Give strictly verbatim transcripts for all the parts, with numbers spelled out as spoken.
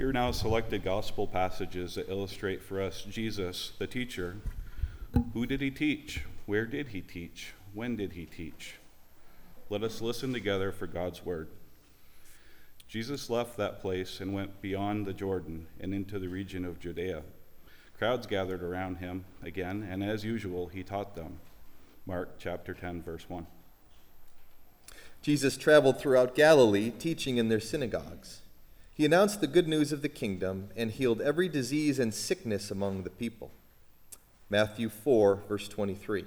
Hear now selected gospel passages that illustrate for us Jesus, the teacher. Who did he teach? Where did he teach? When did he teach? Let us listen together for God's word. Jesus left that place and went beyond the Jordan and into the region of Judea. Crowds gathered around him again, and as usual, he taught them. Mark chapter ten, verse one. Jesus traveled throughout Galilee, teaching in their synagogues. He announced the good news of the kingdom and healed every disease and sickness among the people. Matthew four, verse twenty-three.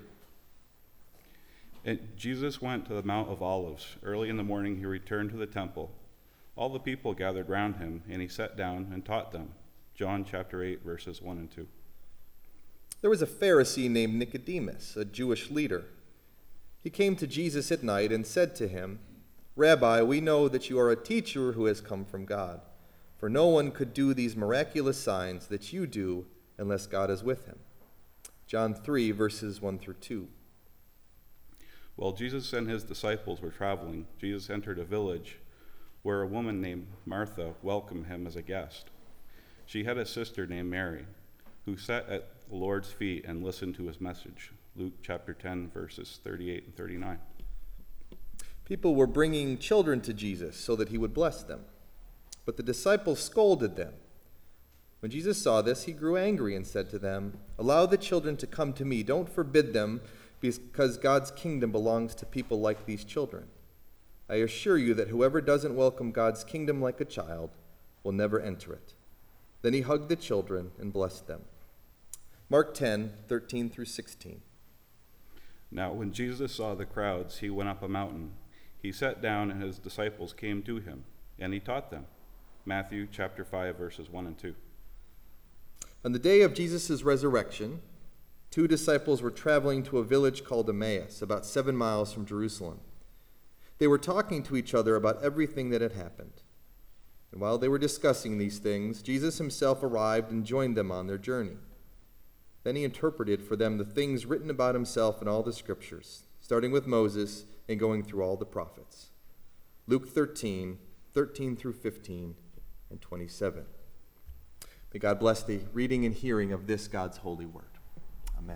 And Jesus went to the Mount of Olives. Early in the morning he returned to the temple. All the people gathered round him, and he sat down and taught them. John chapter eight, verses one and two. There was a Pharisee named Nicodemus, a Jewish leader. He came to Jesus at night and said to him, "Rabbi, we know that you are a teacher who has come from God, for no one could do these miraculous signs that you do unless God is with him." John three, verses one through two. While Jesus and his disciples were traveling, Jesus entered a village where a woman named Martha welcomed him as a guest. She had a sister named Mary, who sat at the Lord's feet and listened to his message. Luke chapter ten, verses thirty-eight and thirty-nine. People were bringing children to Jesus so that he would bless them, but the disciples scolded them. When Jesus saw this, he grew angry and said to them, "Allow the children to come to me. Don't forbid them, because God's kingdom belongs to people like these children. I assure you that whoever doesn't welcome God's kingdom like a child will never enter it." Then he hugged the children and blessed them. Mark ten, thirteen through sixteen. Now when Jesus saw the crowds, he went up a mountain. He sat down, and his disciples came to him, and he taught them. Matthew chapter five, verses one and two. On the day of Jesus' resurrection, two disciples were traveling to a village called Emmaus, about seven miles from Jerusalem. They were talking to each other about everything that had happened. And while they were discussing these things, Jesus himself arrived and joined them on their journey. Then he interpreted for them the things written about himself in all the scriptures, starting with Moses and going through all the prophets. Luke thirteen, thirteen through fifteen, and twenty-seven. May God bless the reading and hearing of this God's holy word. Amen.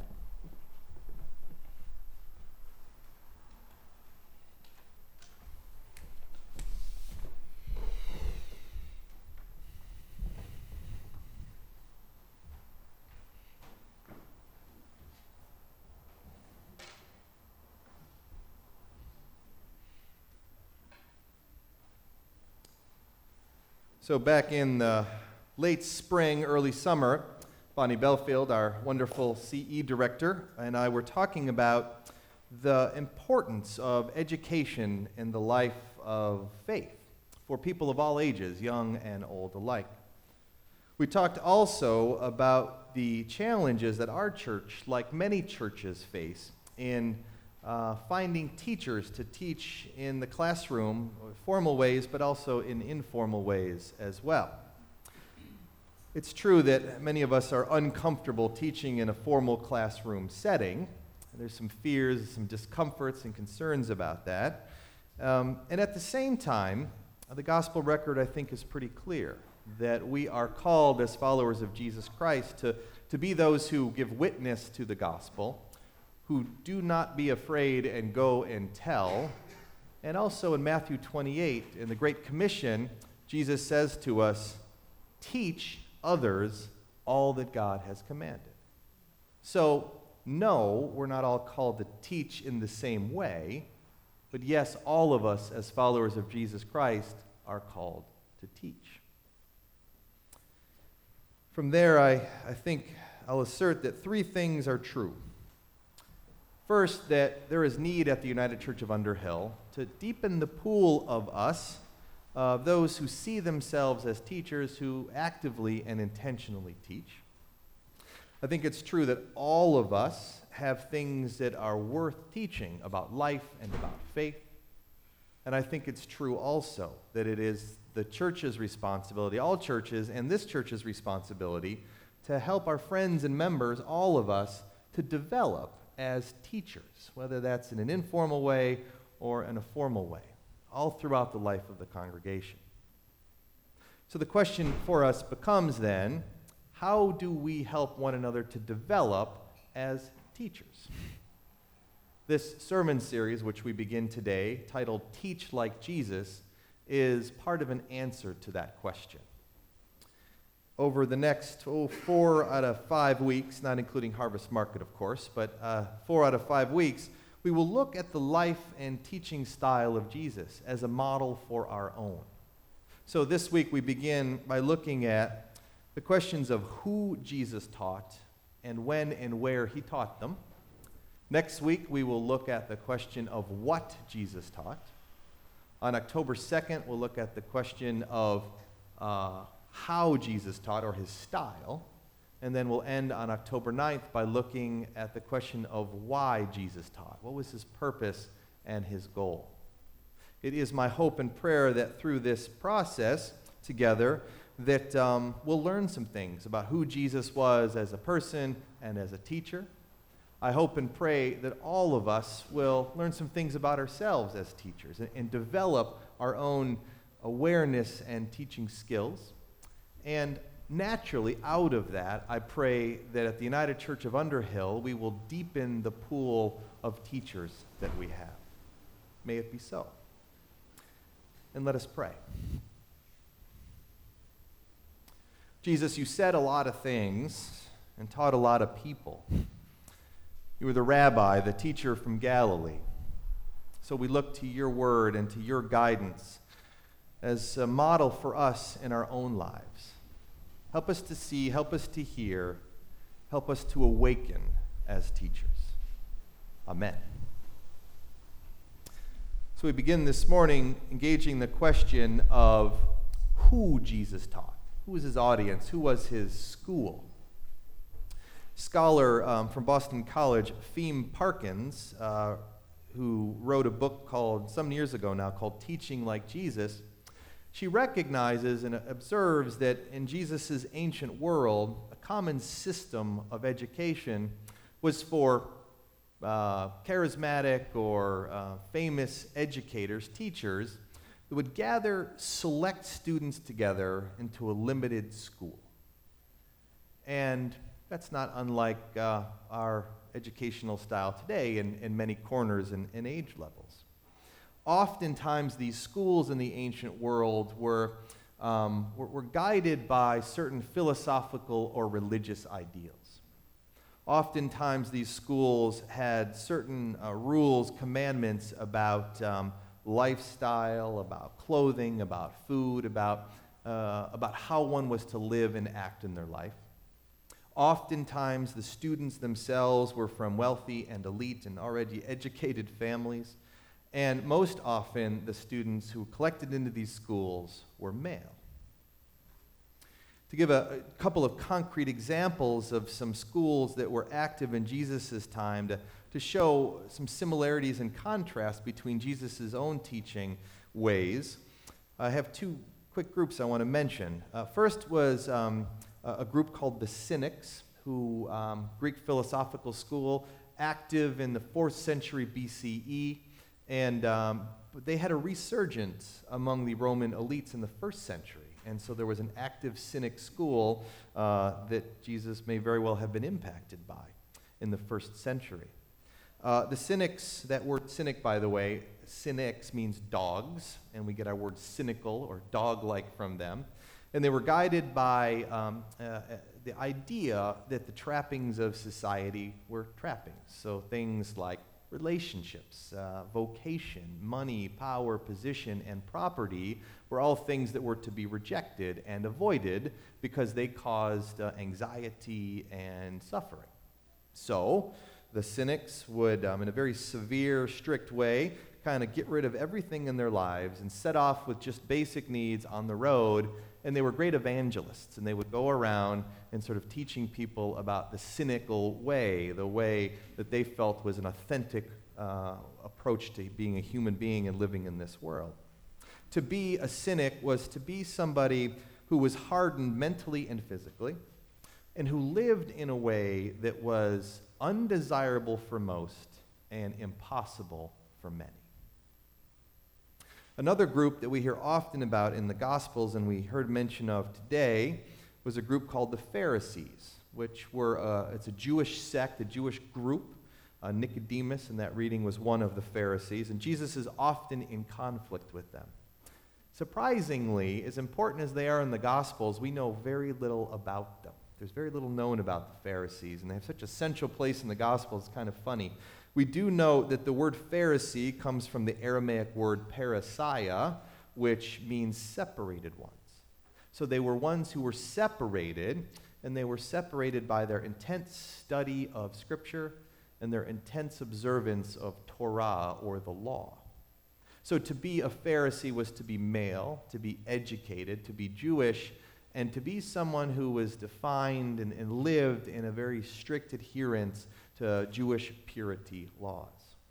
So back in the late spring, early summer, Bonnie Belfield, our wonderful C E director, and I were talking about the importance of education in the life of faith for people of all ages, young and old alike. We talked also about the challenges that our church, like many churches, face in uh, finding teachers to teach in the classroom, formal ways, but also in informal ways as well. It's true that many of us are uncomfortable teaching in a formal classroom setting. There's some fears, some discomforts and concerns about that. Um, and at the same time, the gospel record, I think, is pretty clear that we are called as followers of Jesus Christ to, to be those who give witness to the gospel, who do not be afraid and go and tell. And also in Matthew twenty-eight, in the Great Commission, Jesus says to us, "Teach others all that God has commanded." So, no, we're not all called to teach in the same way, but yes, all of us as followers of Jesus Christ are called to teach. From there, I, I think I'll assert that three things are true. First, that there is need at the United Church of Underhill to deepen the pool of us, uh, those who see themselves as teachers who actively and intentionally teach. I think it's true that all of us have things that are worth teaching about life and about faith. And I think it's true also that it is the church's responsibility, all churches, and this church's responsibility to help our friends and members, all of us, to develop as teachers, whether that's in an informal way or in a formal way, all throughout the life of the congregation. So the question for us becomes then, how do we help one another to develop as teachers? This sermon series, which we begin today, titled Teach Like Jesus, is part of an answer to that question. Over the next oh, four out of five weeks, not including Harvest Market, of course, but uh, four out of five weeks, we will look at the life and teaching style of Jesus as a model for our own. So this week we begin by looking at the questions of who Jesus taught and when and where he taught them. Next week we will look at the question of what Jesus taught. On October second, we'll look at the question of uh, how Jesus taught, or his style. And then we'll end on October ninth by looking at the question of why Jesus taught. What was his purpose and his goal? It is my hope and prayer that through this process together, that um, we'll learn some things about who Jesus was as a person and as a teacher. I hope and pray that all of us will learn some things about ourselves as teachers and, and develop our own awareness and teaching skills. And naturally, out of that, I pray that at the United Church of Underhill, we will deepen the pool of teachers that we have. May it be so. And let us pray. Jesus, you said a lot of things and taught a lot of people. You were the rabbi, the teacher from Galilee. So we look to your word and to your guidance as a model for us in our own lives. Help us to see, help us to hear, help us to awaken as teachers. Amen. So we begin this morning engaging the question of who Jesus taught. Who was his audience? Who was his school? Scholar um, from Boston College, Feem Parkins, uh, who wrote a book called, some years ago now, called Teaching Like Jesus, she recognizes and observes that in Jesus' ancient world, a common system of education was for uh, charismatic or uh, famous educators, teachers, that would gather select students together into a limited school. And that's not unlike uh, our educational style today in, in many corners and, and age levels. Oftentimes, these schools in the ancient world were, um, were, were guided by certain philosophical or religious ideals. Oftentimes, these schools had certain uh, rules, commandments about um, lifestyle, about clothing, about food, about, uh, about how one was to live and act in their life. Oftentimes, the students themselves were from wealthy and elite and already educated families. And most often, the students who collected into these schools were male. To give a, a couple of concrete examples of some schools that were active in Jesus' time to, to show some similarities and contrasts between Jesus' own teaching ways, I have two quick groups I want to mention. Uh, first was um, a, a group called the Cynics, who um, Greek philosophical school, active in the fourth century B C E. And um, they had a resurgence among the Roman elites in the first century. And so there was an active Cynic school uh, that Jesus may very well have been impacted by in the first century. Uh, the Cynics, that word cynic, by the way, cynics means dogs, and we get our word cynical or dog-like from them. And they were guided by um, uh, the idea that the trappings of society were trappings. So things like relationships, uh, vocation, money, power, position, and property were all things that were to be rejected and avoided because they caused uh, anxiety and suffering. So the Cynics would, um, in a very severe, strict way, kind of get rid of everything in their lives and set off with just basic needs on the road. And they were great evangelists, and they would go around and sort of teaching people about the cynical way, the way that they felt was an authentic uh, approach to being a human being and living in this world. To be a cynic was to be somebody who was hardened mentally and physically, and who lived in a way that was undesirable for most and impossible for many. Another group that we hear often about in the Gospels and we heard mention of today was a group called the Pharisees, which were, uh, it's a Jewish sect, a Jewish group. Uh, Nicodemus in that reading was one of the Pharisees, and Jesus is often in conflict with them. Surprisingly, as important as they are in the Gospels, we know very little about them. There's very little known about the Pharisees, and they have such a central place in the Gospels, it's kind of funny. We do know that the word Pharisee comes from the Aramaic word parasiah, which means separated ones. So they were ones who were separated, and they were separated by their intense study of Scripture and their intense observance of Torah, or the law. So to be a Pharisee was to be male, to be educated, to be Jewish, and to be someone who was defined and, and lived in a very strict adherence to Jewish purity laws.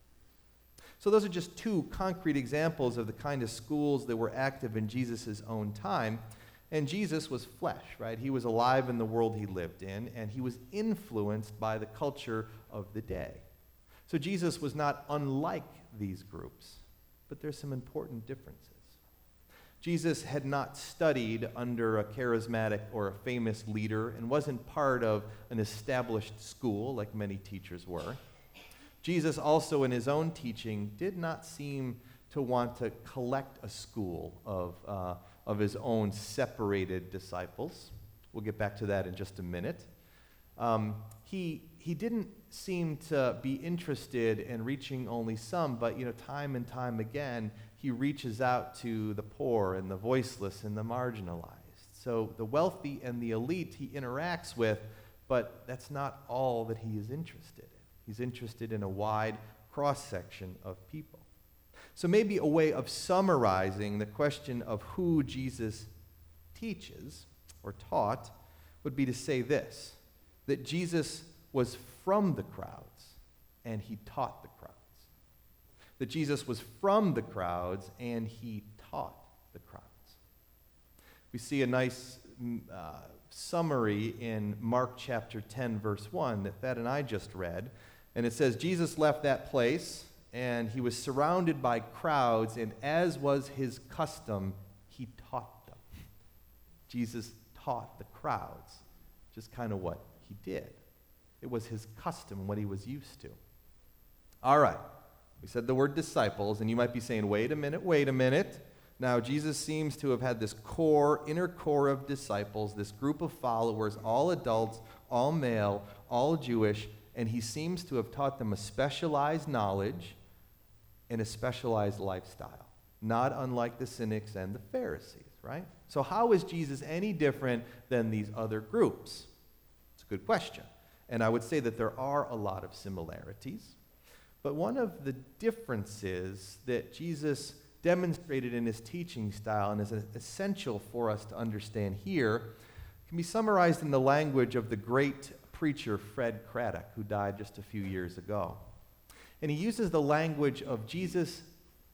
So those are just two concrete examples of the kind of schools that were active in Jesus' own time. And Jesus was flesh, right? He was alive in the world he lived in, and he was influenced by the culture of the day. So Jesus was not unlike these groups, but there's some important differences. Jesus had not studied under a charismatic or a famous leader and wasn't part of an established school like many teachers were. Jesus also in his own teaching did not seem to want to collect a school of, uh, of his own separated disciples. We'll get back to that in just a minute. Um, he, he didn't seem to be interested in reaching only some, but you know, time and time again, he reaches out to the poor and the voiceless and the marginalized. So the wealthy and the elite he interacts with, but that's not all that he is interested in. He's interested in a wide cross-section of people. So maybe a way of summarizing the question of who Jesus teaches or taught would be to say this, that Jesus was from the crowds and he taught the crowds. That Jesus was from the crowds and he taught the crowds. We see a nice uh, summary in Mark chapter ten, verse one that Thad and I just read. And it says, Jesus left that place and he was surrounded by crowds, and as was his custom, he taught them. Jesus taught the crowds, just kind of what he did. It was his custom, what he was used to. All right. We said the word disciples, and you might be saying, wait a minute, wait a minute. Now, Jesus seems to have had this core, inner core of disciples, this group of followers, all adults, all male, all Jewish, and he seems to have taught them a specialized knowledge and a specialized lifestyle, not unlike the cynics and the Pharisees, right? So how is Jesus any different than these other groups? It's a good question. And I would say that there are a lot of similarities. But one of the differences that Jesus demonstrated in his teaching style and is essential for us to understand here can be summarized in the language of the great preacher Fred Craddock, who died just a few years ago. And he uses the language of Jesus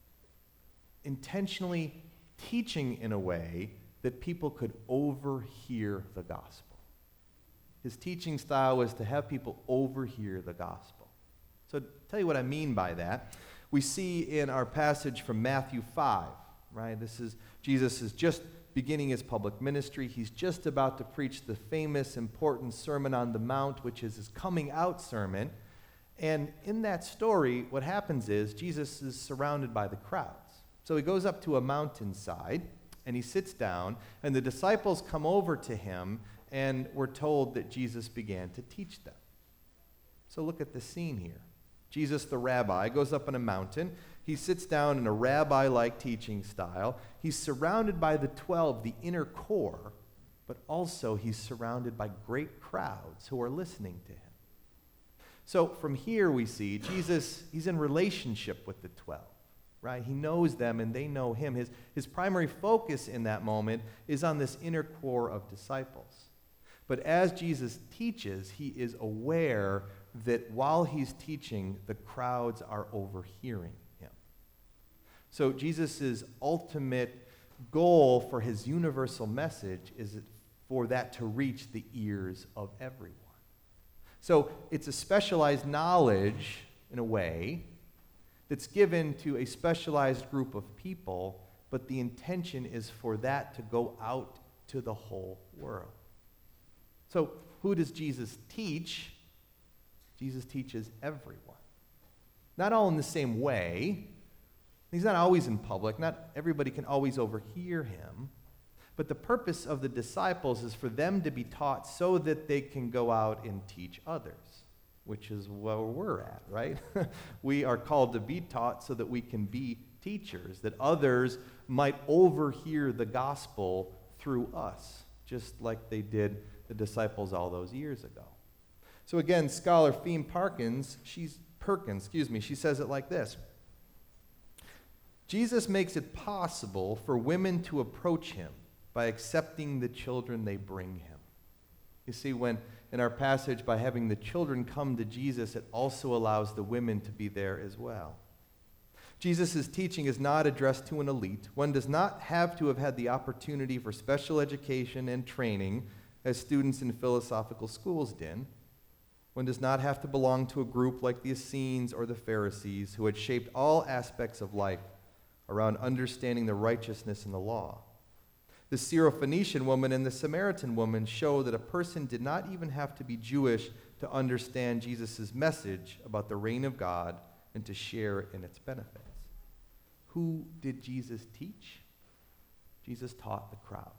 intentionally teaching in a way that people could overhear the gospel. His teaching style was to have people overhear the gospel. So to tell you what I mean by that, we see in our passage from Matthew five, right? This is, Jesus is just beginning his public ministry. He's just about to preach the famous, important Sermon on the Mount, which is his coming out sermon. And in that story, what happens is Jesus is surrounded by the crowds. So he goes up to a mountainside, and he sits down, and the disciples come over to him, and we're told that Jesus began to teach them. So look at the scene here. Jesus, the rabbi, goes up on a mountain. He sits down in a rabbi-like teaching style. He's surrounded by the twelve, the inner core, but also he's surrounded by great crowds who are listening to him. So from here we see Jesus, he's in relationship with the twelve, right? He knows them and they know him. His, his primary focus in that moment is on this inner core of disciples. But as Jesus teaches, he is aware that while he's teaching, the crowds are overhearing him. So Jesus' ultimate goal for his universal message is for that to reach the ears of everyone. So it's a specialized knowledge, in a way, that's given to a specialized group of people, but the intention is for that to go out to the whole world. So, who does Jesus teach? Jesus teaches everyone. Not all in the same way. He's not always in public. Not everybody can always overhear him. But the purpose of the disciples is for them to be taught so that they can go out and teach others, which is where we're at, right? We are called to be taught so that we can be teachers, that others might overhear the gospel through us, just like they did the disciples all those years ago. So again, scholar Feme Parkins, she's Perkins, excuse me, she says it like this. Jesus makes it possible for women to approach him by accepting the children they bring him. You see, when in our passage, by having the children come to Jesus, it also allows the women to be there as well. Jesus' teaching is not addressed to an elite. One does not have to have had the opportunity for special education and training as students in philosophical schools did. One does not have to belong to a group like the Essenes or the Pharisees who had shaped all aspects of life around understanding the righteousness in the law. The Syrophoenician woman and the Samaritan woman show that a person did not even have to be Jewish to understand Jesus' message about the reign of God and to share in its benefits. Who did Jesus teach? Jesus taught the crowds.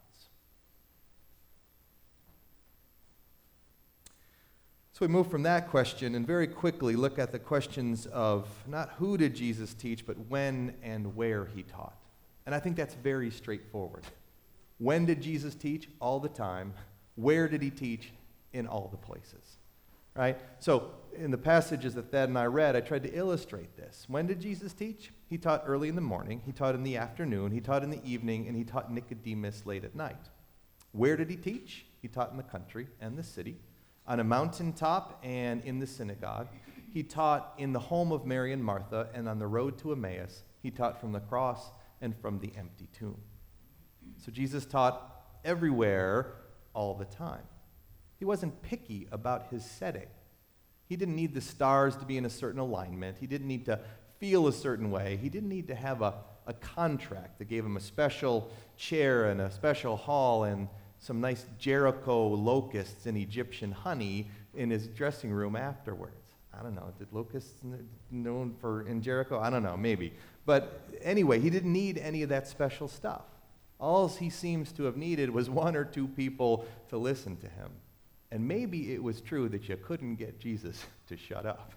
So we move from that question and very quickly look at the questions of not who did Jesus teach, but when and where he taught. And I think that's very straightforward. When did Jesus teach? All the time. Where did he teach? In all the places. Right? So in the passages that Thad and I read, I tried to illustrate this. When did Jesus teach? He taught early in the morning, he taught in the afternoon, he taught in the evening, and he taught Nicodemus late at night. Where did he teach? He taught in the country and the city, on a mountaintop and in the synagogue. He taught in the home of Mary and Martha, and on the road to Emmaus. He taught from the cross and from the empty tomb. So Jesus taught everywhere all the time. He wasn't picky about his setting. He didn't need the stars to be in a certain alignment. He didn't need to feel a certain way. He didn't need to have a, a contract that gave him a special chair and a special hall and some nice Jericho locusts and Egyptian honey in his dressing room afterwards. I don't know. Did locusts known for in Jericho? I don't know. Maybe. But anyway, he didn't need any of that special stuff. All he seems to have needed was one or two people to listen to him. And maybe it was true that you couldn't get Jesus to shut up.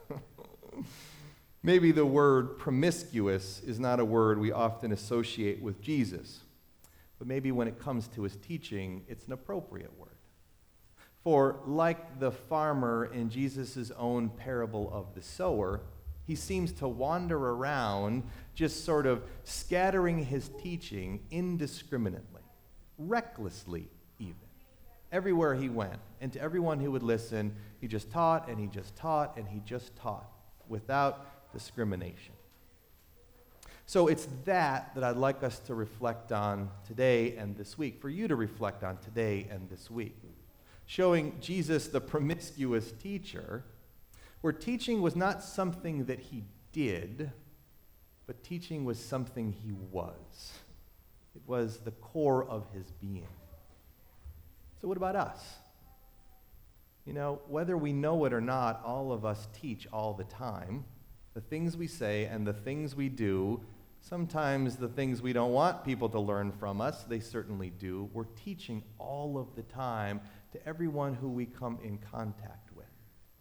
Maybe the word promiscuous is not a word we often associate with Jesus. But maybe when it comes to his teaching, it's an appropriate word. For like the farmer in Jesus' own parable of the sower, he seems to wander around just sort of scattering his teaching indiscriminately, recklessly even, everywhere he went. And to everyone who would listen, he just taught and he just taught and he just taught without discrimination. So it's that that I'd like us to reflect on today and this week, for you to reflect on today and this week. Showing Jesus the promiscuous teacher, where teaching was not something that he did, but teaching was something he was. It was the core of his being. So what about us? You know, whether we know it or not, all of us teach all the time. The things we say and the things we do, sometimes the things we don't want people to learn from us, they certainly do. We're teaching all of the time to everyone who we come in contact with.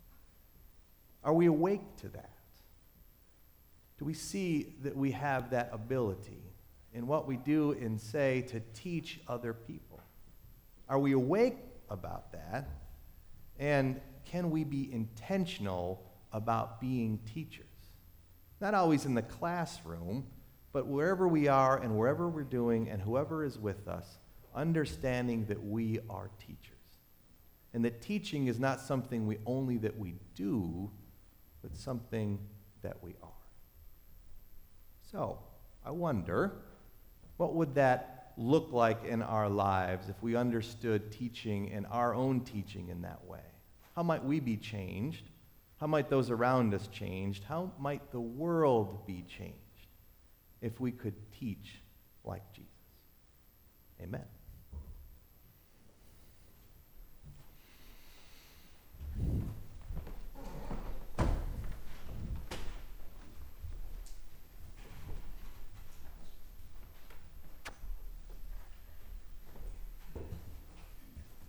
Are we awake to that? Do we see that we have that ability in what we do and say to teach other people? Are we awake about that? And can we be intentional about being teachers? Not always in the classroom, but wherever we are and wherever we're doing and whoever is with us, understanding that we are teachers. And that teaching is not something we only that we do, but something that we are. So, I wonder, what would that look like in our lives if we understood teaching and our own teaching in that way? How might we be changed? How might those around us change? How might the world be changed if we could teach like Jesus. Amen.